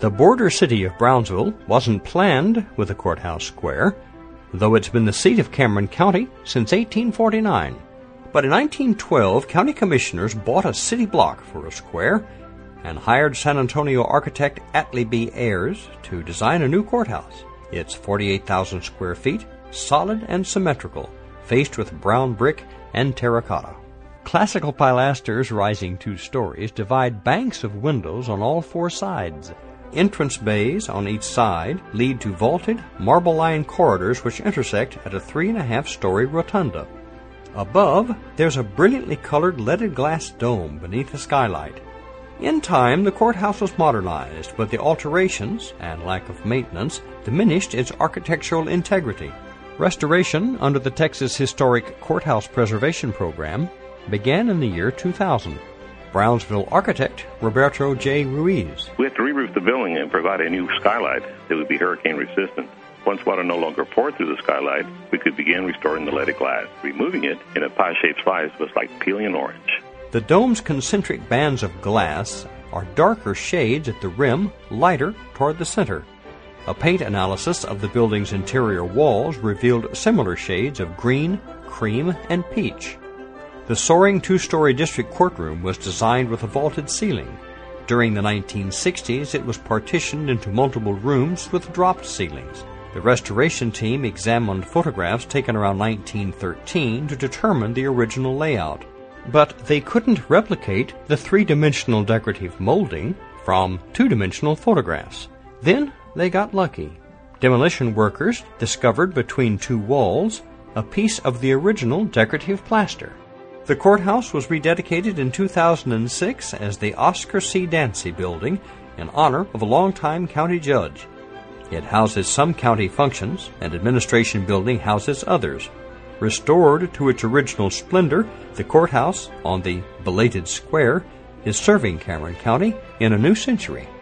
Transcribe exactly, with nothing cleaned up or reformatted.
The border city of Brownsville wasn't planned with a courthouse square, though it's been the seat of Cameron County since eighteen forty-nine. But in nineteen twelve, county commissioners bought a city block for a square and hired San Antonio architect Atlee B. Ayers to design a new courthouse. It's forty-eight thousand square feet, solid and symmetrical, faced with brown brick and terracotta. Classical pilasters rising two stories divide banks of windows on all four sides. Entrance bays on each side lead to vaulted, marble-lined corridors which intersect at a three-and-a-half-story rotunda. Above, there's a brilliantly colored leaded glass dome beneath a skylight. In time, the courthouse was modernized, but the alterations and lack of maintenance diminished its architectural integrity. Restoration under the Texas Historic Courthouse Preservation Program began in the year two thousand. Brownsville architect Roberto J. Ruiz. We had to re-roof the building and provide a new skylight that would be hurricane resistant. Once water no longer poured through the skylight, we could begin restoring the leaded glass. Removing it in a pie-shaped slice was like peeling an orange. The dome's concentric bands of glass are darker shades at the rim, lighter toward the center. A paint analysis of the building's interior walls revealed similar shades of green, cream, and peach. The soaring two-story district courtroom was designed with a vaulted ceiling. During the nineteen sixties, it was partitioned into multiple rooms with dropped ceilings. The restoration team examined photographs taken around nineteen thirteen to determine the original layout. But they couldn't replicate the three-dimensional decorative molding from two-dimensional photographs. Then they got lucky. Demolition workers discovered between two walls a piece of the original decorative plaster. The courthouse was rededicated in two thousand six as the Oscar C. Dancy Building in honor of a longtime county judge. It houses some county functions, and Administration Building houses others. Restored to its original splendor, the courthouse on the belated square is serving Cameron County in a new century.